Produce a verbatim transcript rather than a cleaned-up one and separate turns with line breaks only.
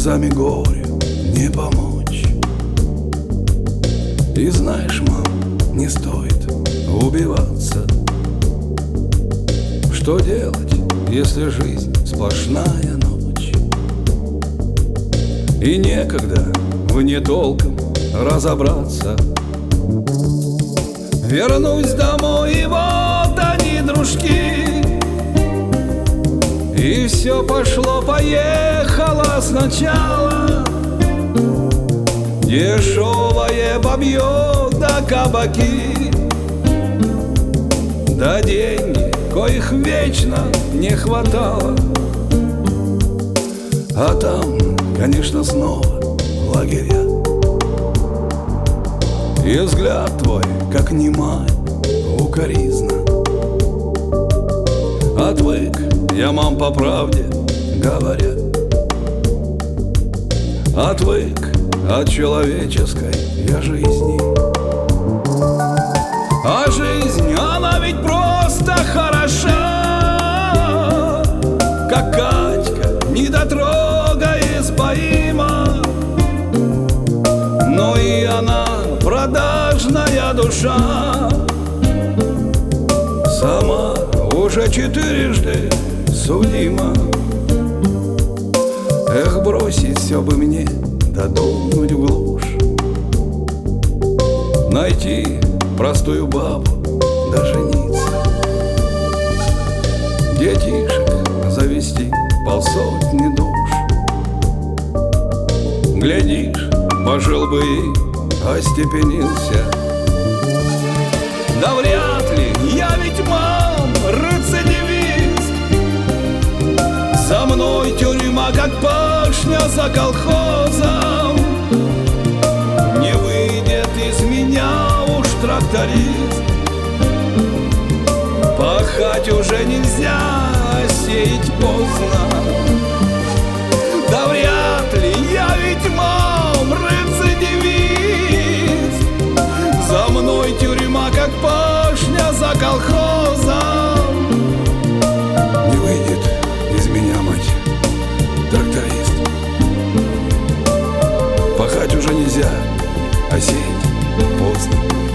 слезами горю не помочь. И знаешь, мам, не стоит убиваться. Что делать, если жизнь сплошная ночь? И некогда в ней толком разобраться. Вернусь домой, и вот они, дружки, и все пошло-поехало сначала. Дешевое бабье да кабаки, да деньги, коих вечно не хватало. А там, конечно, снова лагеря. И взгляд твой, как немая укоризна. Отвык я, мам, по правде говоря, отвык от человеческой я жизни. А жизнь, она ведь просто хороша, как Катька, недотрога испоима. Но и она продажная душа, сама уже четырежды судима. Эх, бросить все бы мне, да дунуть в глушь, найти простую бабу, да жениться, детишек завести полсотни душ. Глядишь, пожил бы и остепенился. Да вряд ли, я ведь, мам, рецидивист. За мной тюрьма, как башня за колхозом. Не выйдет из меня уж тракторист. Пахать уже нельзя, сеять поздно. Да вряд ли, я ведь, мам, рецидивист. За мной тюрьма, как башня за колхозом. Не выйдет из меня, мать, тракторист. Пахать уже нельзя, а сеять поздно.